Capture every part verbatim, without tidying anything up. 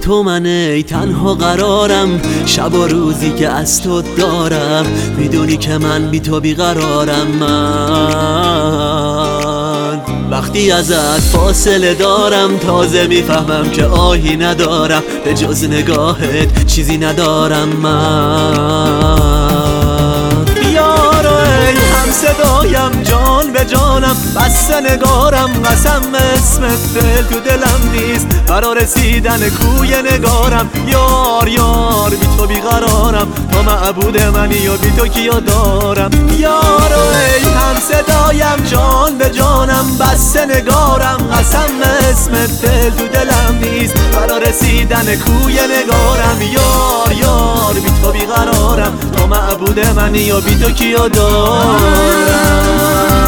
تو من ای تنها قرارم، شب و روزی که از تو دارم، میدونی که من بی تو بیقرارم. من وقتی ازت فاصله دارم تازه میفهمم که آهی ندارم، به جز نگاهت چیزی ندارم. من یارو ای هم صدایم، جان به جانم، بسته نگارم، قسم اسمت دل تو دلم نیست، برا رسیدن کوی نگارم. یار یار بی تو بیقرارم، تو معبود منی و بی تو کیو دارم. یارو ای هم صدایم، جان به جانم، بسته نگارم، قسم اسمت دل تو دلم نیست، برا رسیدن کوی نگارم. یار یار بی تو بیقرارم، تو معبود منی و بی تو کیو دارم.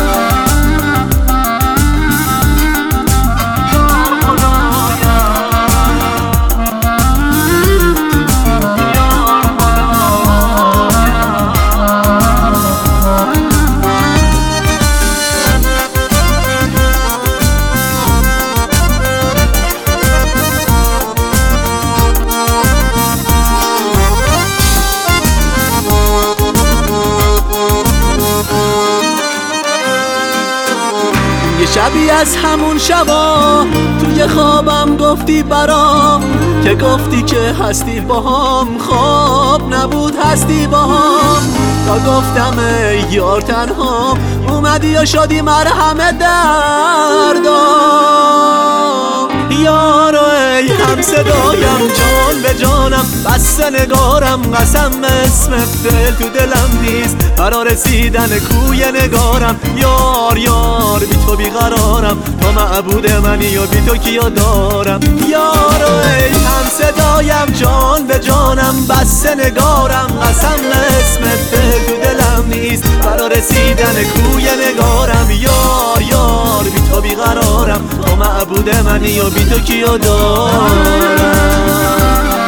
یه شبی از همون شبا توی خوابم گفتی برام، که گفتی که هستی باهام، خواب نبود هستی باهام. تا گفتم ای یار تنها، اومدی و شدی مرهم دردام. یارو ای هم صدایم، جان به جانم، بسته نگارم، قسم اسمت دل تو دلم نیست، برا رسیدن کوی نگارم. یار یار بی تو بیقرارم، تو معبود منی و بی تو کیو دارم. یارو ای هم صدایم، جان به جانم، بسته نگارم، قسم اسمت دل تو دلم نیست، برا رسیدن کوی نگارم. یار یار بی تو بیقرارم، تو معبود منی و بی تو کیو دارم.